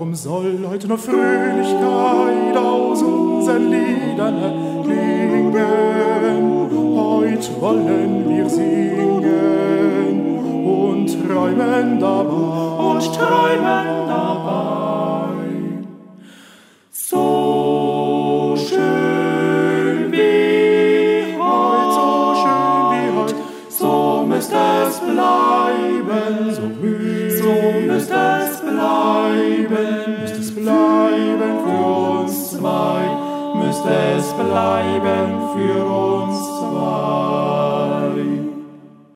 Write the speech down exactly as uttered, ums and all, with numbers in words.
Drum soll heute noch Fröhlichkeit aus unseren Liedern erklingen. Heut wollen wir singen und träumen dabei, und träumen dabei. So schön wie heut, so schön wie heut, so müsst es bleiben, so müsst, so müsst es bleiben, müsst es bleiben für uns zwei, müsst es bleiben für uns zwei.